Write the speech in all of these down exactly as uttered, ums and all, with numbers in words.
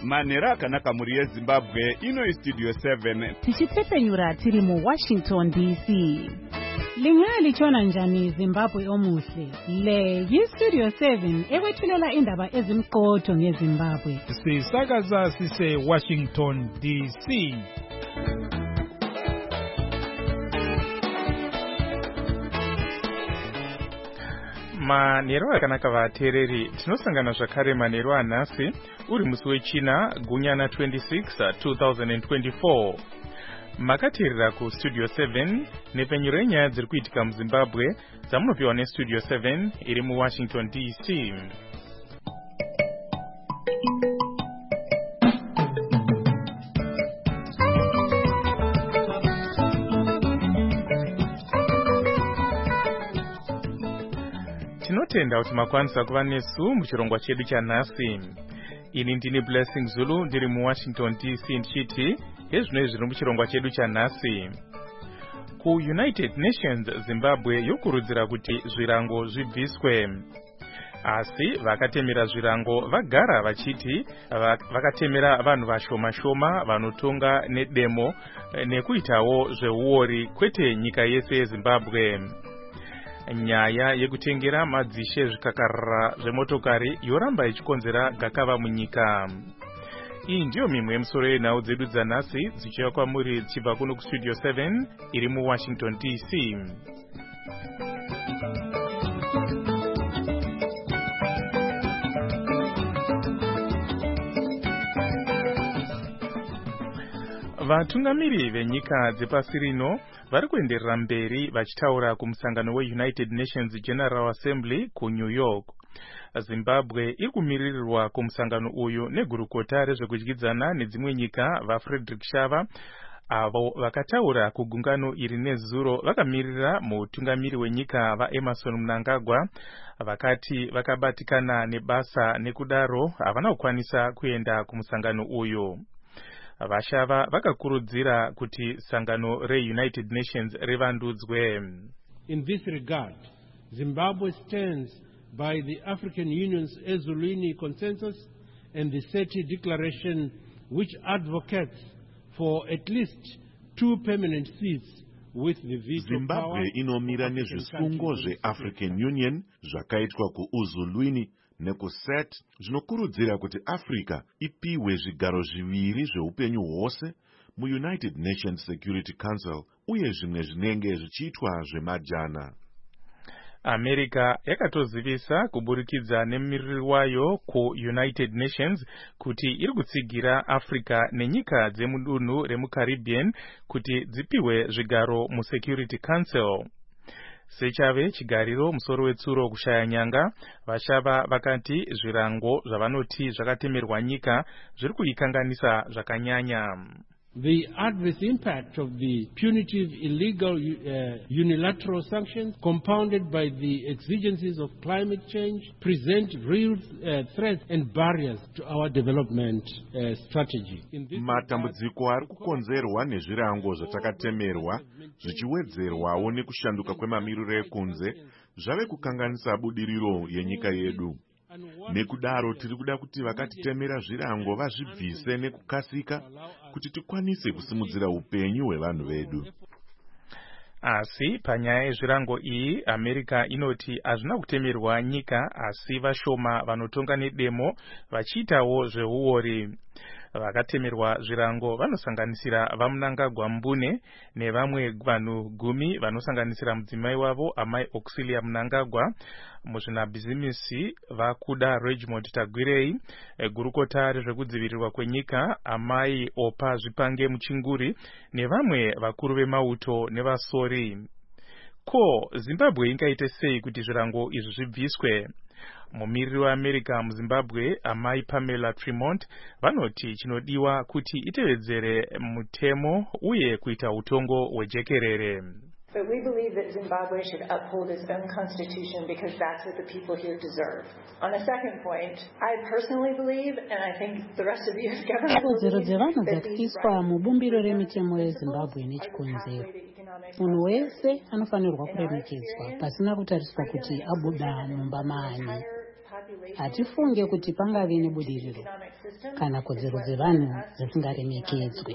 Manera akanaka muri yeZimbabwe ino Studio seven. Tichitepenyura tiri mu Washington D C. Lingali chona njani Zimbabwe omuhle. Le yi Studio seven ekwethulela indaba ezimqotho ngeZimbabwe. Sisakaza sise Washington D C. Manero akanaka vateereri tinosangana zvakare manero anhasi uri musi wechina gunyana twenty-six two thousand twenty-four. Makateerera ku Studio seven nepenyuro yenyaya dziri kuitika muZimbabwe dzamunopiwa neStudio seven iri mu Washington D C. Tinotenda kuti makwanisa kuva nesu muchirongwa chedu chanhasi. Ini ndini Blessing Zulu ndiri mu Washington D C ndichiti ezvinoi zviri muchirongwa chedu chanhasi. Ku United Nations Zimbabwe yokurudzira kuti zvirango zvibviswe. Asi vakatemera zvirango vagara vachiti vakatemera vanhu vashoma shoma vanotonga nedemo nekuitawo zveuori kwete nyika yese yeZimbabwe. Nyaya yekutengera madzishe zvikakarara zvemotokari yoramba ichikonzera gakava munyika. Iyi ndiyo mimwe yemusoro yenhau dzedu dzanhasi dzichiuya kwamuri dzichibva kuno kuStudio seven iri mu Washington D C. Vatungamiri venyika dzepasi rino vari kuenderera mberi vachitaura kumusangano weUnited Nations General Assembly ku New York. Zimbabwe iri kumiririrwa kumusangano uyu negurukota rezvekudyidzana nedzimwe nyika vaFrederick Shava, avo vakataura kugungano iri nezuro vakamirira mutungamiri wenyika vaEmerson Mnangagwa, vakati vakabatikana nebasa nekudaro havana kukwanisa kuenda kumusangano uyu. Vashava vakakurudzira kuti sangano reUnited Nations rivandudzwe. In this regard, Zimbabwe stands by the African Union's Ezulwini Consensus and the SETI Declaration, which advocates for at least two permanent seats with the veto Zimbabwe power. Zimbabwe inomira nezvisungo zveAfrican Union zvakaitwa kuUzulwini nekuSET zvinokurudzira kuti Africa ipiwe zvigaro zviviri zveupenyu hwose muUnited Nations Security Council uye zvimwe zvinenge zvichiitwa zvemajana. America yakatozivisa kuburikidza nemumiriri wayo ku United Nations kuti iri kutsigira Africa nenyika dzemudunhu remuCaribbean kuti dzipiwe zvigaro muSecurity Council. Sechave chigariro musoro wetsuro kushaya nyanga, Vashava vakati zvirango zvavanoti zvakatemerwa nyika zviri kuikanganisa zvakanyanya. The adverse impact of the punitive, illegal, uh, unilateral sanctions, compounded by the exigencies of climate change, present real uh, threats and barriers to our development uh, strategy. Matambudziko ari kukonzerwa nezvirango zvatakatemerwa zvichiwedzerwawo nekushanduka kwemamiriro ekunze zvave kukanganisa budiriro yenyika yedu. Nekudaro tiri kuda kuti vakatitemera zvirango vazvibvise nekukasika kuti tikwanise kusimudzira upenyu hwevanhu vedu. Asi panyaya yezvirango iyi America inoti hazvina kutemerwa nyika asi vashoma vanotonga nedemo vachiitawo zveuori. Vakatemerwa zvirango vanosanganisira vaMnangagwa Mbune nevamwe vanhu gumi vanosanganisira mudzimai wavo amai Auxilia Mnangagwa, muzvinabhizimisi vakuda Regimont Tagwirei, gurukota rezvekudzivirirwa kwenyika amai Opa Zvipange Muchinguri nevamwe vakuru vemauto nevasori. Ko Zimbabwe ingaite sei kuti zvirango izvi zvibviswe? Mumiriri weAmerica muZimbabwe amai Pamela Tremont vanoti chinodiwa kuti itevedzere mutemo uye kuita utongo hwejekerere. But we believe that Zimbabwe should uphold its own constitution because that's what the people here deserve. On a second point, I personally believe, and I think the rest of the U S government believes, that these rights mubumbiro remitemo yeZimbabwe nechikonzero. Munhu wese anofanirwa kuremekedzwa pasina kutariswa kuti abuda mumba maani. hatifunge kuti pangave nebudiriro kana kodzero dzevanhu dzisingaremekedzwe.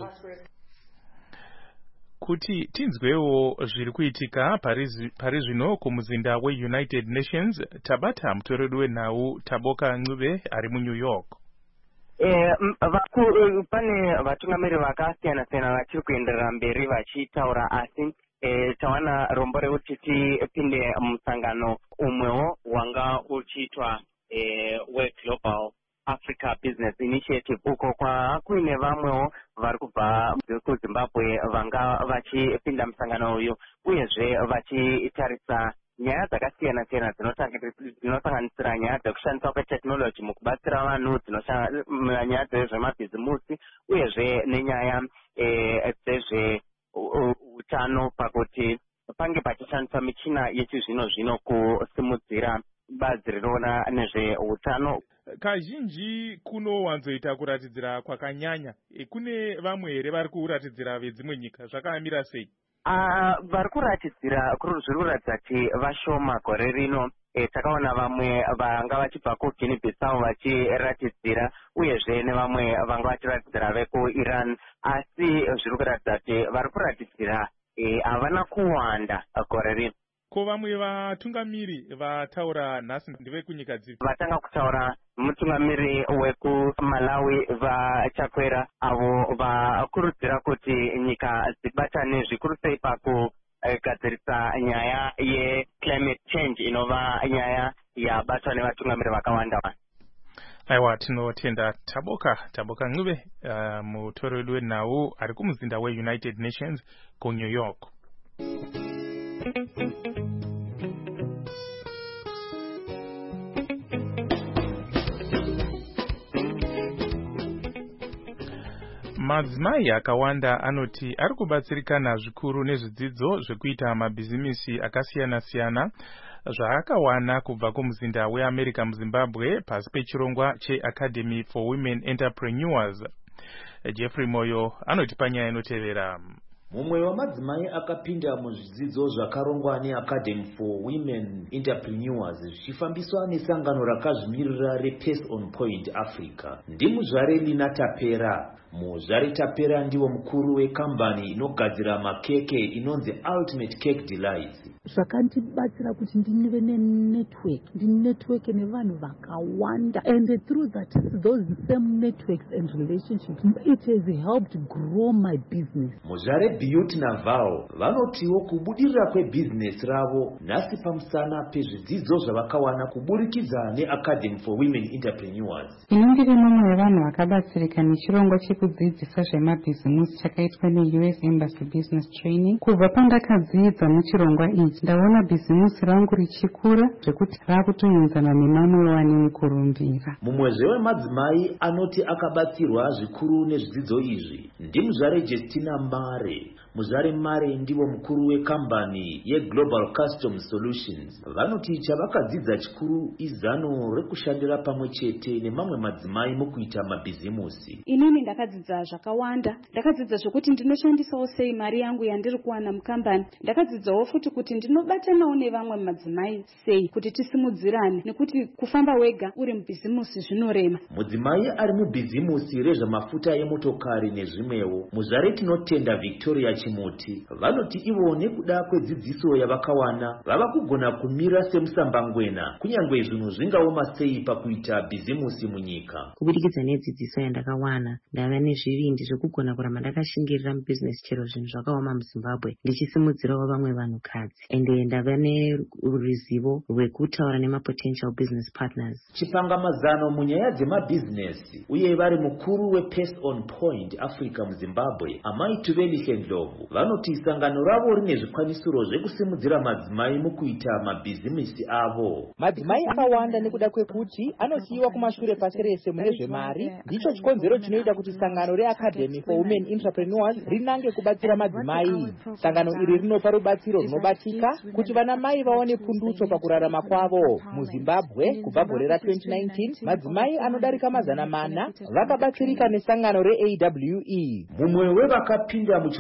Kuti tinzwewo zviri kuitika pari zvino kumuzinda weUnited Nations, tabata mutoredu wenhau Taboka Ncube ari muNew York. Eh, pane vatungamiri vakasiyana siyana vachiri kuenderera mberi vachitaura, asi eh, tawana rombo rekuti tipinde musangano umwewo wanga uchiitwa eh, weGlobal Africa Business Initiative, uko kwa kuine vamwewo vari kubva kuZimbabwe vanga vachipinda musangano uyu, uyezve vachitarisa nyaya dzakasiyana siyana dzinosanganisira nyaya dzekushandiswa kwetekinoloji mukubatsira vanhu, nyaya dzezvemabhizimusi, uyezve nenyaya dzezveutano pakuti pange pachishandiswa michina yechizvino zvino kusimudzira bazi rinoona nezveutano. Kazhinji kunowanzoita kuratidzira kwakanyanya. Kune vamwe here vari kuratidzira vedzimwe nyika, zvakamira sei? Uh, vari kuratidzira zviri kuratidza kuti vashoma gore rino. E, takaona vamwe vanga vachibva kuGuinea Bissau vachiratidzira, uyezve nevamwe vanga vachiratidzira vekuIran, asi zviri kuratidza kuti vari kuratidzira havana kuwanda gore rino. Ko vamwe vatungamiri vataura nhasi ndevekunyika dzipi? Vatanga kutaura mutungamiri wekuMalawi vachakwera, avo vakurudzira kuti nyika dzibatane zvikuru sei pakugadzirisa nyaya yeclimate change inova nyaya yabatwa nevatungamiri vakawanda vanhu. Aiwa, tinotenda Taboka Taboka Ncube, uh, mutoredu wenhau ari kumuzinda weUnited Nations kuNew York. Madzimai akawanda anoti ari kubatsirikana zvikuru nezvidzidzo zvekuita mabhizimisi akasiyana siyana zvaakawana kubva kumuzinda weAmerica muZimbabwe pasi pechirongwa cheAcademy for Women Entrepreneurs. Jeffrey Moyo anoti panyaya inotevera. Mumwe wamadzimai akapinda muzvidzidzo zvakarongwa neAcademy for Women Entrepreneurs zvichifambiswa nesangano rakazvimirira rePace on Point Africa ndimuzvare Lina Tapera. Muzvare Tapera ndiwo mukuru wekambani inogadzira makeke inonzi Ultimate Cake Delights. Zvakandibatsira kuti ndive nenetwork, ndinetwork nevanhu vakawanda, and through that those same networks and relationships it has helped grow my business. Muzvare Beauty Naval vanotiwo kubudirira kwebusiness ravo nhasi pamusana pezvidzidzo zvavakawana kuburikidza neAcademy for Women Entrepreneurs. Inondiri mumwe wevanhu vakabatsirika nechirongwa chekudzidzisa zvemabhizimusi chakaitwa neU S Embassy Business Training. Kubva pandakadzidza muchirongwa ichi ndaona bhizimusi rangu richikura zvekuti rakutoenzana nemamwe wani mukurumbira. Mumwezve wemadzimai anoti akabatsirwa zvikuru nezvidzidzo izvi ndimuzvare Justina Mare. Muzvare Mare ndiwo mukuru wekambani yeGlobal Custom Solutions. Vanoti chavakadzidza chikuru izano rekushandira pamwe chete nemamwe madzimai mukuita mabhizimusi. Inini ndakadzidza zvakawanda. Ndakadzidza zvokuti ndinoshandisawo sei mari yangu yandiri kuwana mukambani. Ndakadzidzawo futi kuti ndinobatanawo nevamwe madzimai sei kuti tisimudzirane, nekuti kufamba wega uri mubhizimusi zvinorema. Mudzimai ari mubhizimusi rezvamafuta emotokari nezvimwewo, muzvare tinotenda Victoria Chimuti, vanoti ivo nekuda kwedzidziso yavakawana vava kugona kumira semusambangwena kunyange zvinhu zvingaoma sei pakuita bhizimusi munyika. Kubudikidza nedzidziso yandakawana ndava nezvivindi zvekugona kuramba ndakashingirira mubizinesi chero zvinhu zvakaoma muZimbabwe ndichisimudzirawo vamwe vanhukadzi, ende ndava neruzivo rwekutaura nemapotential business partners. Chipangamazano munyaya dzemabhizinesi uye vari mukuru wePace on Point Africa muZimbabwe Amai Tuveli Ndlovu vanoti sangano ravo rine zvikwanisiro zvekusimudzira madzimai mukuita mabhizimisi avo. Madzimai akawanda nekuda kwekuti anosiyiwa kumashure pasi rese mune zvemari. Ndicho chikonzero chinoita kuti sangano reAcademy for Women Entrepreneurs rinange kubatsira madzimai. Sangano iri rinopa rubatsiro runobatika kuti vana mai vaone pundutso pakurarama kwavo. MuZimbabwe kubva gore ra twenty nineteen madzimai anodarika mazana mana vakabatsirika nesangano reA W E. Mumwe wevakapinda muchirongwa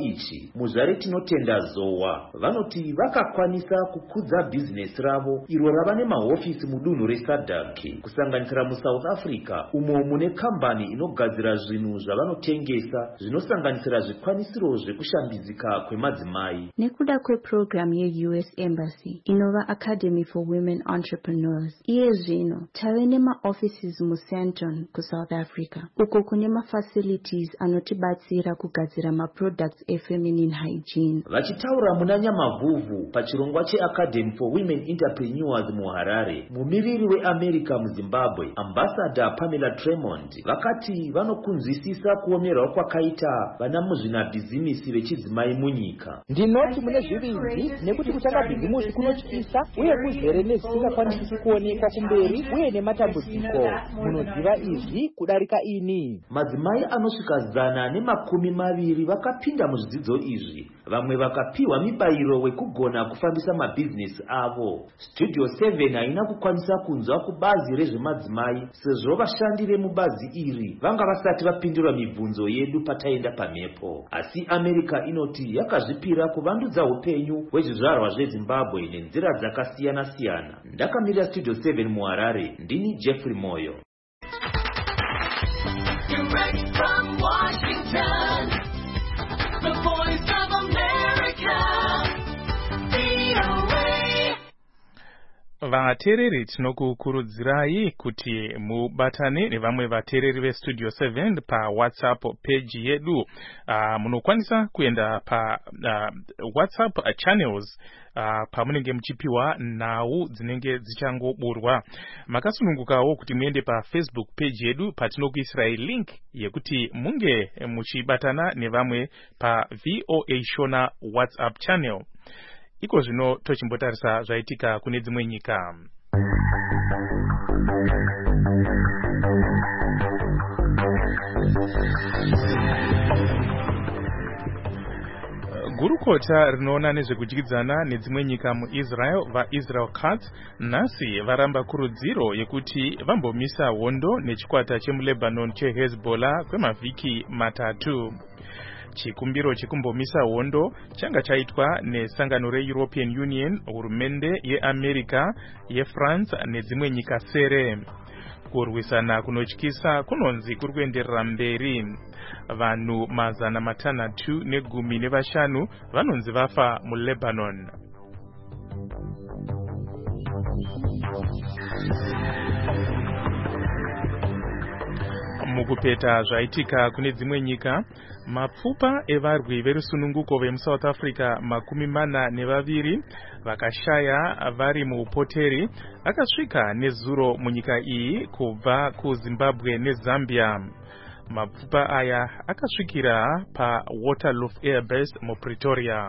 ichi muzvare tinotenda Zowa vanoti vakakwanisa kukudza bhizinesi ravo iro rava nemahofisi mudunhu reSADC kusanganisira muSouth Africa umo mune kambani inogadzira zvinhu zvavanotengesa zvinosanganisira zvikwanisiro zvekushambidzika kwemadzimai. Nekuda kweprogram ye-U S Embassy inova Academy for Women Entrepreneurs, iye zvino tave nema-offices muSandton kuSouth Africa uko kune ma-facilities anotibatsira kugadzira ma-products e-feminine hygiene. Vachitaura muna Nyamavhuvhu pachirongwa cheAcademy for Women Entrepreneurs muHarare, mumiriri weAmerica muZimbabwe Ambassador Pamela Tremont vakati vanokunzwisisa kuomerwa kwakaita vana muzvinabhizimisi vechidzimai munyika. Ndinoti mune zviviri nekuti kutanga bhizimusi kunotyisa uye kuzere nezvisingakwanisiki kuonekwa kumberi uye nematambudziko. Munoziva izvi kudarika ini. Madzimai anosvika zana nemakumi maviri vakapinda muzvidzidzo izvi, vamwe vakapiwa mibayiro wekugona kufambisa mabhizinesi avo. Studio seven haina kukwanisa kunzwa kubazi rezvemadzimai sezvo vashandi vemubazi iri vanga vasati vapindura mibvunzo yedu pataenda pamhepo, asi America inoti yakazvipira kuvandudza upenyu hwezvizvarwa zveZimbabwe nenzira dzakasiyana siyana. Ndakamirira Studio seven muHarare, ndini Jeffrey Moyo. Direct from Washington, the voice of America, V O A. Vatereri tinokukurudzirai kuti mubatane nevamwe vatereri veStudio seven pa WhatsApp page yedu. Uh, munokwanisa kuenda pa uh, WhatsApp channels Uh, pamunenge muchipiwa nhau dzinenge dzichangoburwa. Makasunungukawo kuti muende pa Facebook page yedu patinokuisirai link yekuti munge muchibatana nevamwe pa V O A Shona WhatsApp channel. Iko zvino tochimbotarisa zvaitika kune dzimwe nyika. Gurukota rinoona nezvekudyidzana nedzimwe nyika muIsrael vaIsrael Cuts nhasi varamba kurudziro yekuti vambomisa hondo nechikwata chemuLebanon cheHezbollah kwemavhiki matatu. Chikumbiro chekumbomisa hondo changa chaitwa nesangano reEuropean Union, hurumende yeAmerica, yeFrance nedzimwe nyika sere. Kurwisana kunotyisa kunonzi kuri kuenderera mberi. Vanhu mazana matanhatu negumi nevashanu vanonzi vafa muLebanon. Mukupeta zvaitika kune dzimwe nyika, mapfupa evarwi verusununguko vemuSouth Africa makumi mana nevaviri vakashaya vari muupoteri akasvika nezuro munyika iyi kubva kuZimbabwe neZambia. Mapfupa aya akasvikira pa Waterloof Airbase muPretoria.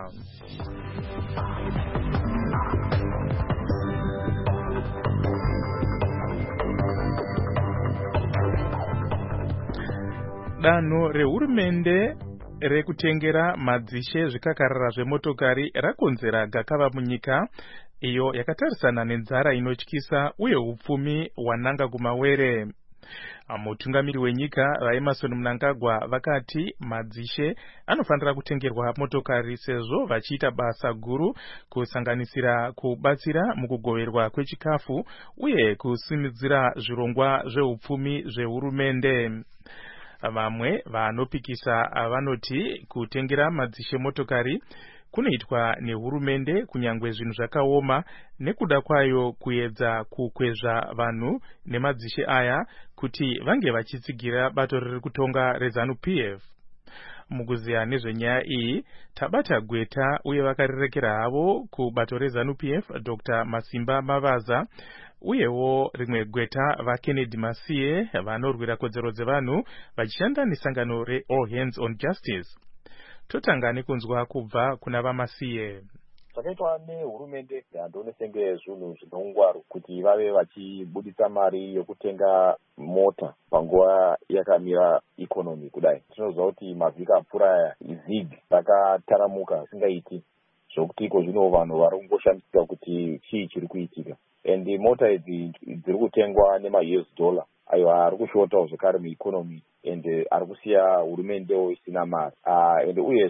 Danho rehurumende rekutengera madzishe zvikakarara zvemotokari rakonzera gakava munyika iyo yakatarisana nenzara inotyisa uye upfumi wananga kumawere. Mutungamiri wenyika vaEmmerson Mnangagwa vakati madzishe anofanira kutengerwa motokari sezvo vachiita basa guru kusanganisira kubatsira mukugoverwa kwechikafu uye kusimudzira zvirongwa zveupfumi zvehurumende. Vamwe vanopikisa vanoti kutengera madzishe motokari kunoitwa nehurumende kunyangwe zvinhu zvakaoma nekuda kwayo kuedza kukwezva vanhu nemadzishe aya kuti vange vachitsigira bato riri kutonga reZANU P F. Mukuziya nezvenyaya iyi tabata gweta uye vakarirekera havo kubato reZANU P F Doctor Masimba Mavaza uyewo rimwe gweta vaKennedy Masiye vanorwira kodzero dzevanhu vachishanda nesangano reAll Hands on Justice. Totanga nekunzwa kubva kuna vaMasiye. Zvakaitwa nehurumende handone senge zvinhu zvinongwaru kuti vave vachibudisa mari yokutenga mota panguva yakamira ikonomi kudai. Tinoziva kuti mavhiki apfuura izig rakataramuka singaiti zvokuti iko zvino vanhu vari kungoshandisika kuti chii chiri kuitika. And mota idzi dziri kutengwa nema-U S dollar ayo ari kushotawo zvakare muikonomi and ari kusiya hurumendewo isina mari. Uh, and uyezve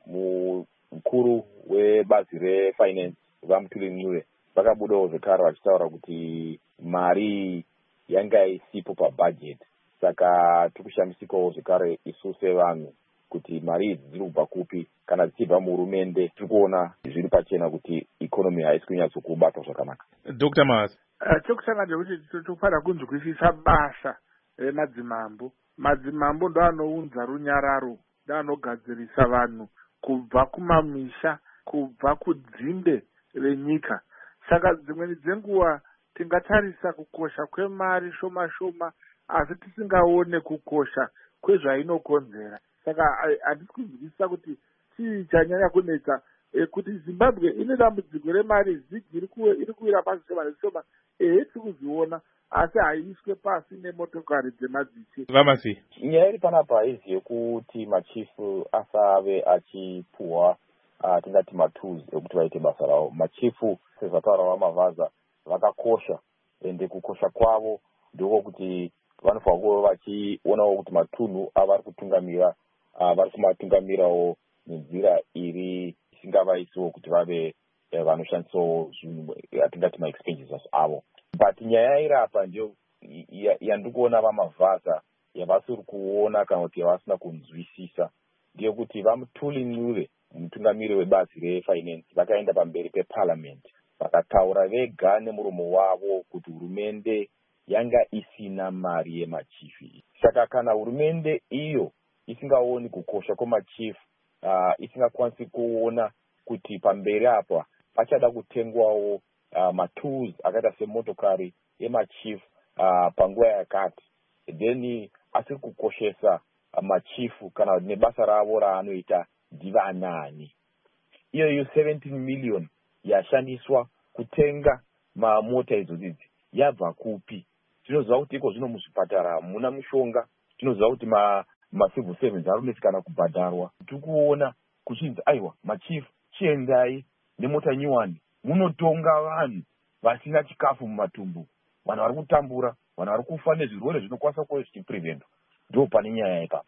mukuru webazi refinance vaMutuli vakabudawo zvekare vachitaura kuti mari yanga isipo pabudget, saka tirikushandisikawo zvekare isu sevanhu kuti mari idzi dziri kubva kupi. Kana dzichibva muhurumende tiri kuona zviri pachena kuti ikonomi haisi kunyatsokubatwa zvakanaka. Doctor Mavaza, chokutanga ndekuti tofanira kunzwisisa basa remadzimambo. Madzimambo ndo anounza runyararo, ndo anogadzirisa vanhu kubva kumamisha, kubva kudzinde renyika. Saka dzimweni dzenguva tingatarisa kukosha kwemari shoma shoma asi tisingaone kukosha kwezvainokonzera. Saka handisi kunzwisisa kuti chii chanyanya kunetsa kuti Zimbabwe ine dambudziko remari zigi iri kuwira pasi shoma neshoma. Ehe, tiri kuzviona asi haiiswe pasi nemotokari dzemadzishe. Vamasi, nyaya iri panapa haizi yekuti machifu asave achipuhwa tingati matools ekuti vaite basa ravo. Machifu sezvataura vaMavaza vakakosha, ende kukosha kwavo ndiko kuti vanofanira kuva vachionawo kuti matunhu avari kutungamira vari kumatungamirawo nenzira iri isingavaisiwo kuti vave vanoshandisawo zvinhu atingati maexpenditures avo. But nyaya iri apa ndiyo yandiri kuona vaMavaza yavasiri kuona kana kuti yavasina kunzwisisa ndeyekuti vaMutuli mutungamiri webazi refinance vakaenda pamberi peparliament vakataura vega nemuromo wavo kuti hurumende yanga isina mari yemachifi. Saka kana hurumende iyo isingaoni kukosha kwemachifi, uh, isingakwanisi kuona kuti pamberi apa pachada kutengwawo uh, matools akaita semotokari yemachifi uh, panguva yakati, then asiri kukoshesa uh, machifu kana nebasa ravo raanoita ndivanani. Iyoyo seventeen million yashandiswa kutenga mamota idzodzi yabva kupi? Tinoziva kuti iko zvino muzvipatara muna mishonga, tinoziva kuti ma macivil servants aronetsikana kubhadharwa. Tiri kuona kuchinzi aiwa machifu chiendai nemota nyuwani munotonga vanhu vasina chikafu mumatumbu, vanhu vari kutambura, vanhu vari kufa nezvirwere zvinokwanisa kuva zvichipreventwa. Ndo pane nyaya ipapo.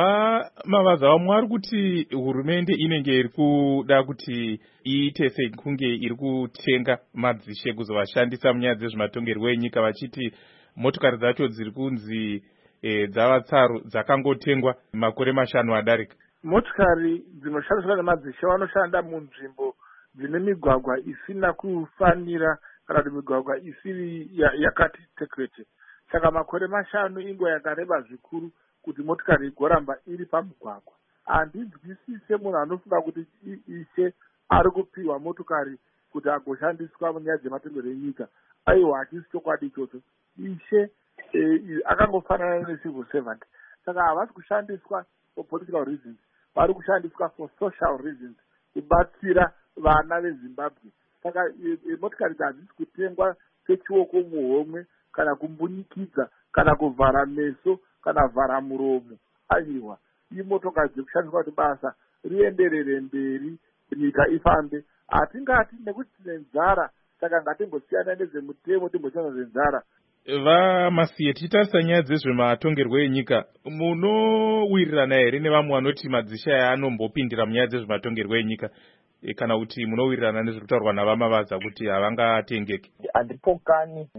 VaMavaza, vamwe vari kuti hurumende inenge iri kuda kuti iite sekunge iri kutenga madzishe kuzovashandisa munyaya dzezvematongerwo enyika, vachiti motokari dzacho dziri kunzi e, dzava tsaru dzakangotengwa makore mashanu adarika. Motokari dzinoshandiswa nemadzishe vanoshanda munzvimbo dzine migwagwa isina kufanira kana kuti migwagwa isiri yakati tekrete. Saka makore mashanu inguva yakareba zvikuru kuti motikari igoramba iri pamugwagwa. Handinzwisise munhu anofunga kuti ishe ari kupiwa motokari kuti agoshandiswa munyaya dzematongerwo enyika. Aiwa, hachisi chokwadi ichocho. Ishe e, akangofanana necivil servant. Saka havasi kushandiswa for political reasons, vari kushandiswa for social reasons, kubatsira vana veZimbabwe. Saka e, e, motikari hadzisi kutengwa sechioko muhomwe kana kumbunyikidza kana kuvhara meso kana vhara muromo. Aiwa, imotokari dzekushandiswa kuti basa rienderere mberi, nyika ifambe. Hatingati nekuti tine nzara saka ngatimbosiyana nezvemutemo timbosiyana nezvenzara. VaMasiye, tichitarisa nyaya dzezvematongerwo enyika, munowirirana here nevamwe vanoti madzishe aya anombopindira munyaya dzezvematongerwo enyika, e, kana kuti munowirirana nezviri kutaurwa navaMavaza kuti havangatengeki? Handipokani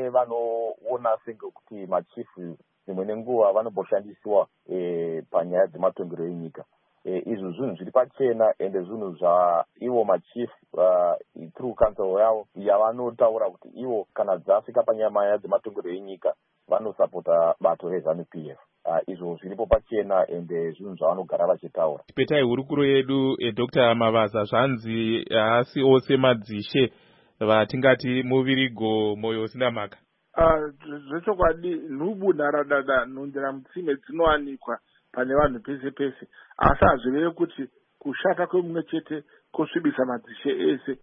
nevanoona senge kuti machifu dzimwe nenguva vanomboshandiswa e, panyaya dzematongerwo enyika. E, izvo zvinhu zviri pachena ende zvinhu zvaivo machifu uh, through council yavo yavanotaura kuti ivo kana dzasvika panyaya dzematongerwo enyika vanosapota bato reZANU P F. Uh, izvo zviripo pachena ende zvinhu zvavanogara vachitaura. Petai hurukuro yedu e, Doctor Mavaza, zvanzi haasi ose madzishe vatingati muvirigo moyo usina mhaka. Zvechokwadi nhubu nharadada nhundira mutsime dzinowanikwa pane vanhu pese pese, asi hazvireve kuti kushata kwemumwe chete kusvibisa madzishe ese.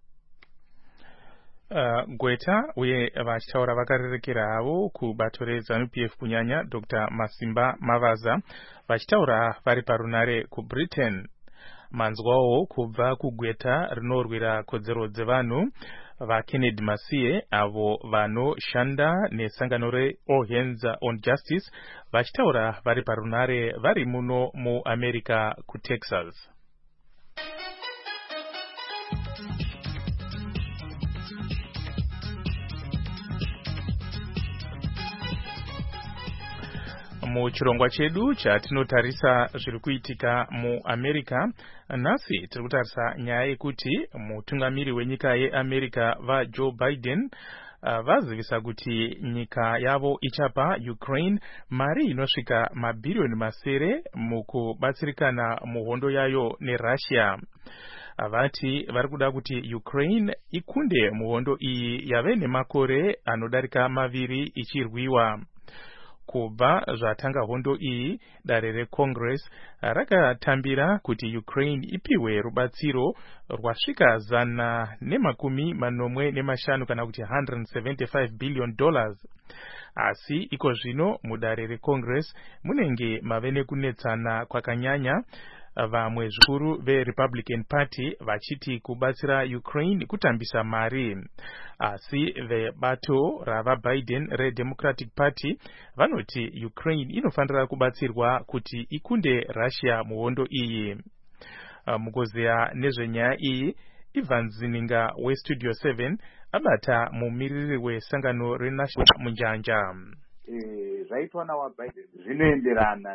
Uh, Gweta uye vachitaura vakarerekera havo kubato reZANU P F kunyanya Doctor Masimba Mavaza vachitaura vari parunare kuBritain. Manzwawo kubva kuGweta rinorwira kodzero dzevanhu vaKennedy Masiye avo vanoshanda nesangano reAll Hands on Justice vachitaura vari parunare vari muno muAmerica kuTexas. Muchirongwa chedu chatinotarisa zviri kuitika muAmerica, nhasi tiri kutarisa nyaya yekuti mutungamiri wenyika yeAmerica vaJoe Biden uh, vazivisa kuti nyika yavo ichapa Ukraine mari inosvika mabhirioni masere mukubatsirikana muhondo yayo neRussia. Vati vari kuda kuti Ukraine ikunde muhondo iyi yave nemakore anodarika maviri ichirwiwa. Kubva zvatanga hondo iyi, dare reCongress rakatambira kuti Ukraine ipiwe rubatsiro rwasvika zana nemakumi manomwe nemashanu kana kuti one hundred seventy-five billion dollars. Asi iko zvino mudare reCongress munenge mave nekunetsana kwakanyanya, vamwe zvikuru veRepublican Party vachiti kubatsira Ukraine kutambisa mari. Asi vebato rava Biden reDemocratic Party vanoti Ukraine inofanira kubatsirwa kuti ikunde Russia muhondo iyi. Mugozeya nezvenyaya iyi, Ivan Zininga weStudio seven abata mumiriri wesangano reNational munjanja. Zvaitwa nawaBiden zvinoenderana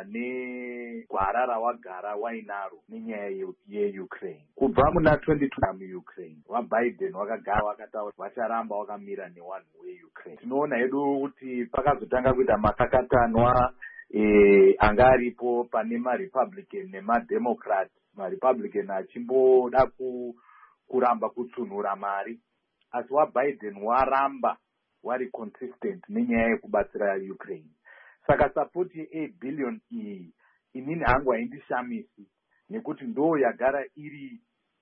negwara rawagara wainaro nenyaya yeUkraine. Kubva muna twenty twenty muUkraine, waBiden wakagara wakataura vacharamba wakamira nevanhu veUkraine. Tinoona hedu kuti pakazotanga kuita makakatanwa eh, anga aripo pane maRepublican nemademocrat. MaRepublican achimboda ku, kuramba kutsunura mari, asi waBiden waramba wari consistent nenyaya yekubatsira Ukraine. Saka support ye-eight billion iyi inini hangu haindishamisi, nekuti ndo yagara iri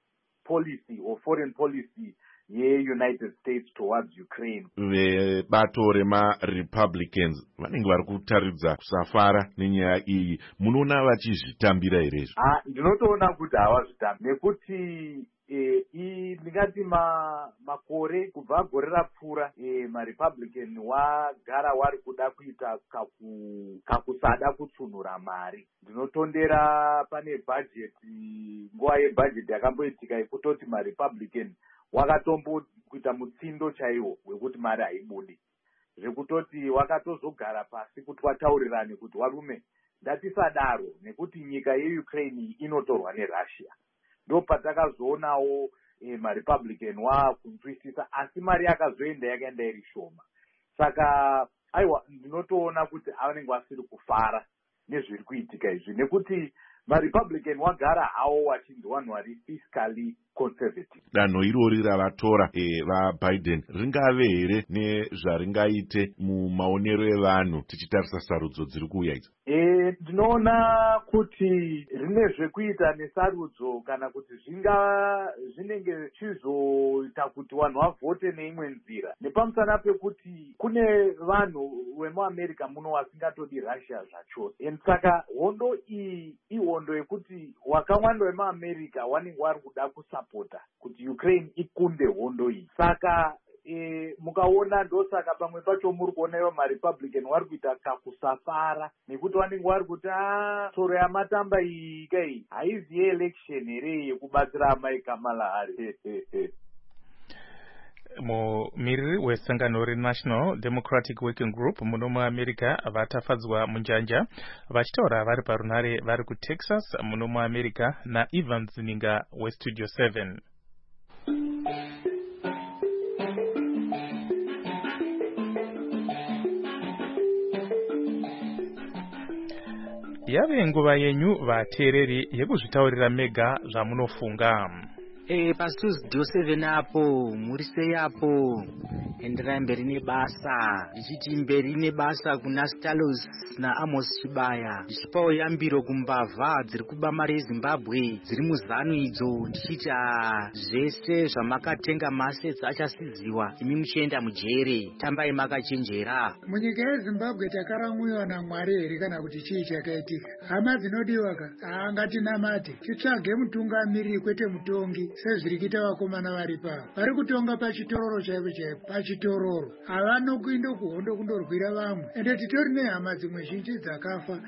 policy or foreign policy ye-United States towards Ukraine. Vebato rema-Republicans vanenge vari kutaridza kusafara nenyaya iyi. Munoona vachizvitambira here? Ah, ndinotoona kuti havazvitambi, nekuti Eh, i ndingati ma makore kubva gore rapfuura eh, maRepublican wagara wari kuda kuita kaku kakusada kutsunura mari. Ndinotondera pane budget, nguva yebudget yakamboitika ikutoti maRepublican wakatombo kuita mutsindo chaiwo wekuti mari haibudi, zvekutoti wakatozogara pasi kuti wataurirane kuti warume ndatisadaro nekuti nyika yeUkraine inotorwa neRussia. Ndo patakazoonawo eh, maRepublican waakunzwisisa, asi mari yakazoenda yakaenda iri shoma. Saka aiwa, ndinotoona kuti avanenge vasiri kufara nezviri kuitika izvi, nekuti maRepublican wagara hawo wachinzi vanhu vari fiscally conservative. Danho irori ravatora e, vaBiden ringave here nezvaringaite mumaonero evanhu tichitarisa sarudzo dziri kuuya idzi? E, ndinoona kuti rine zvekuita nesarudzo, kana kuti zvinga zvinenge zvichizoita kuti vanhu vavhote neimwe nzira, nepamusana pekuti kune vanhu vemuAmerica muno vasingatodi Russia zvachose. And saka hondo iyi ihondo yekuti wakawanda vemuAmerica vanenge vari kuda kusapota kuti Ukraine ikunde hondo iyi. Saka E, mukaona ndosaka pamwe pacho muri kuona ivo maRepublican vari kuita kakusafara, nekuti vanenge vari kuti ah, tsoro yamatamba iyi kai haizi yeelection here yekubatsira amai Kamala Harris. Mumiriri wesangano reNational Democratic Working Group muno muAmerica vatafadzwa munjanja vachitaura vari parunare vari kuTexas muno muAmerica naIvan Zininga weStudio seven. Yave nguva yenyu vateereri yekuzvitaurira mega zvamunofunga. Eh, paStudio seven apo, muri sei apo? Enderai mberi nebasa. Ndichiti mberi nebasa kuna Stalos naAmos Chibaya. Ndichipawo yambiro kumbavha dziri kuba mari yeZimbabwe dziri muzanu idzo. Ndichiti zvese zvamakatenga masets achasiziwa, imi muchienda mujere. Tambai makachenjera. Munyika yeZimbabwe takaramwiwa naMwari here kana kuti chii chakaitika? Hama dzinodiwa ka ngatinamate, titsvage mutungamiriri kwete mutongi, sezviri kuita vakomana vari pavo. Vari kutonga pachitororo chaipo chaipo, pachitororo. Havano kuenda kuhondo kundorwira vamwe. Ende titori nehama dzimwe zhinji dzakafa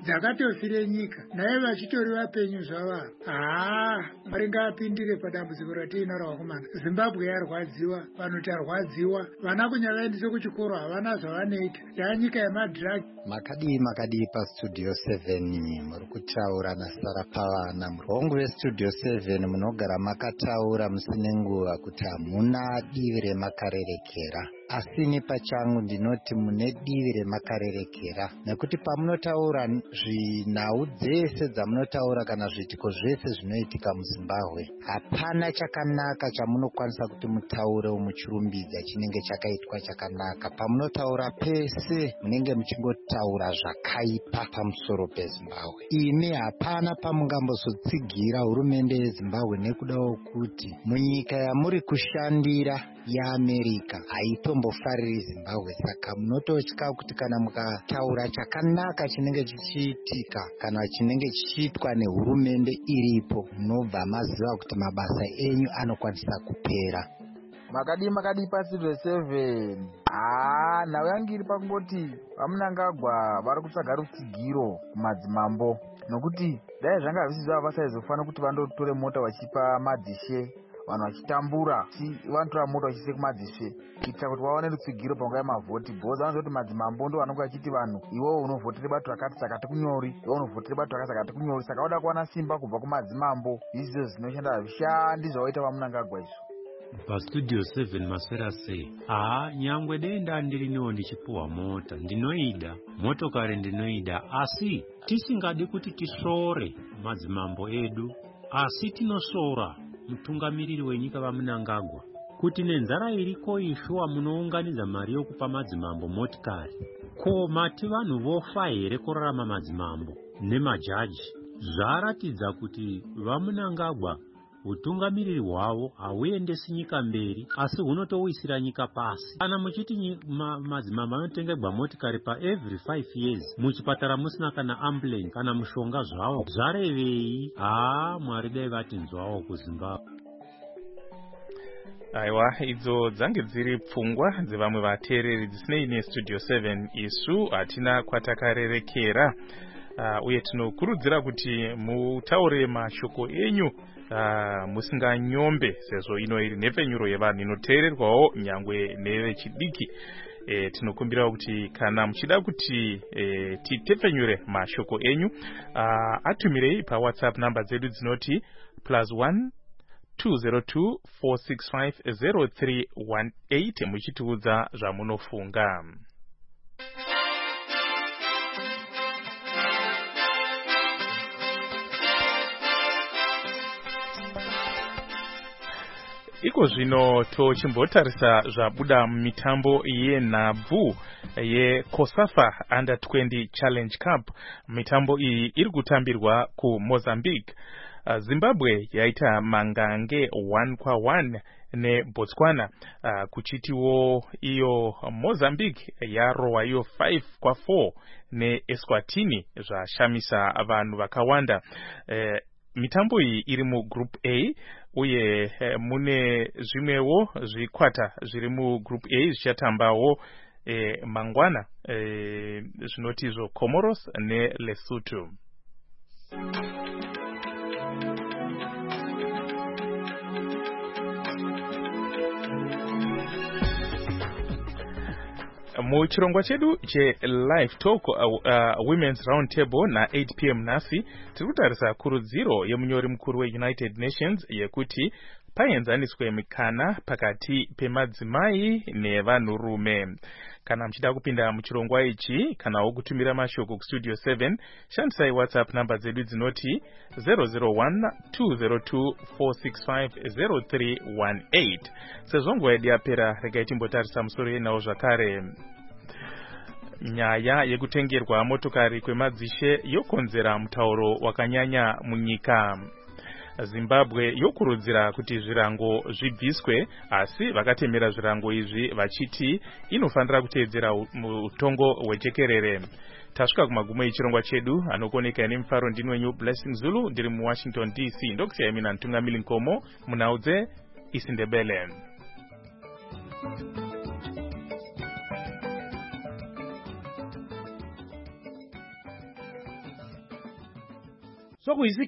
dzakatofire nyika naye vachitori vapenyu zvavavo. haa Mwari ngaapindire padambudziko ratiinaro vakomana. Zimbabwe yarwadziwa, vanhu tarwadziwa, vana kunyavaendise kuchikoro havana zvavanoita, yaanyika yemadhiragi. makadii makadii pastudio seven muri kutaura nasara pavana. murongo westudio seven munogara makataura musine nguva kuti hamuna divi remakarerekera, asi ini pachangu ndinoti mune divi remakarerekera, nekuti pamunotaura zvinhau dzese dzamunotaura kana zviitiko zvese zvinoitika muzimbabwe, hapana chakanaka chamunokwanisa kuti mutaure muchirumbidza chinenge chakaitwa chakanaka. Pamunotaura pese munenge muchingotaura zvakaipa pamusoro pezimbabwe. Imi hapana pamungambozotsigira hurumende yezimbabwe nekudawo kuti munyika yamuri kushandira yeAmerica haitombofariri Zimbabwe. Saka munototya kuti kana mukataura chakanaka chinenge chichiitika kana chinenge chichiitwa nehurumende iripo, munobva maziva kuti mabasa enyu anokwanisa kupera. makadii makadii pastudio seven. haa nhau yangu iri pakungoti vamunangagwa vari kutsvaga rutsigiro kumadzimambo, nokuti dai zvanga havisi zvava vasaizofana kuti vandotore mota vachipa madzishe, vanhu vachitambura vanotora mota vachiise kumadzishe kuitira kuti vaone rutsigiro panguva yemavhoti. bhoza vanoziva kuti madzimambo ndo vanonge vachiti vanhu, iwewo unovhotere bato rakati saka tikunyori, iwe unovhotere bato rakati saka tikunyori. Saka vada kuwana simba kubva kumadzimambo. izvo zvinoshanda hazvishandi zvavaita vamunangagwa izvo. pastudio seven maswera sei. haa nyangwe denda ndiriniwo ndichipuwa mota ndinoida, motokari ndinoida, asi tisingadi kuti tisore madzimambo edu, asi tinosora mutungamiriri wenyika vamunangagwa kuti nenzara iriko ishuwa munounganidza mari yokupa madzimambo motikari. Ko mati vanhu vofa here kurarama madzimambo nemajaji? Zvaratidza kuti vamunangagwa utungamiriri hwavo hauendesi nyika mberi, asi hunotowisira nyika pasi. Kana muchiti ma, madzimambo anotengerwa motikari pa every five years, muchipatara musina kana ambulance kana mushonga zvavo, zvarevei? haa Mwari dai vati nzwawo kuZimbabwe. aiwa idzo dzange dziri pfungwa dzevamwe vateereri dzisinei nestudio seven. isu hatina kwatakarerekera, uh, uye tinokurudzira kuti mutaure mashoko enyu Uh, musinganyombe, sezvo ino iri nhepfenyuro yevanhu inoteererwawo nyangwe nevechidiki. E, tinokumbira kuti kana muchida kuti e, titepfenyure mashoko enyu, uh, atumirei pawhatsapp namba dzedu dzinoti plus one two zero two four six five zero three one eight muchitiudza zvamunofunga. Iko zvino tochimbotarisa zvabuda mitambo yenhabvu yeCOSAFA Under twenty Challenge Cup. Mitambo iyi iri kutambirwa kuMozambique. Zimbabwe yaita mangange one kwa one neBotswana, uh, kuchitiwo iyo Mozambique yarowa iyo five kwa four neEswatini, zvashamisa vanhu vakawanda. uh, Mitambo iyi iri mugroup A, uye eh, mune zvimwewo zvikwata zviri mugroup A zvichatambawo eh, mangwana, eh, zvinotizvo Comoros neLesotho. Muchirongwa chedu che live talk, uh, uh, women's round table na eight p m nasi tiri kutarisa kurudziro yemunyori mukuru weUnited Nations yekuti paenzaniswe mikana pakati pemadzimai nevanhurume. Kana mchida kupinda muchirongwa ichi kanawo kutumira mashoko kustudio seven, shandisai WhatsApp namba dzedu dzinoti zero zero one two zero two four six five zero three one eight. Sezvo nguva yedu yapera, regai timbotarisa musoro yenhau zvakare. Nyaya yekutengerwa motokari kwemadzishe yokonzera mutauro wakanyanya munyika. Zimbabwe yokurudzira kuti zvirango zvibviswe, asi vakatemera zvirango izvi vachiti inofanira kuteedzera mutongo hwejekerere. Tasvika kumagumo echirongwa chedu, anokoneka nemufaro ndini wenyu Blessing Zulu, ndiri muWashington D C. Ndokusiyai mina Ntungamili Nkomo munhau dzeIsindebele. so kuisi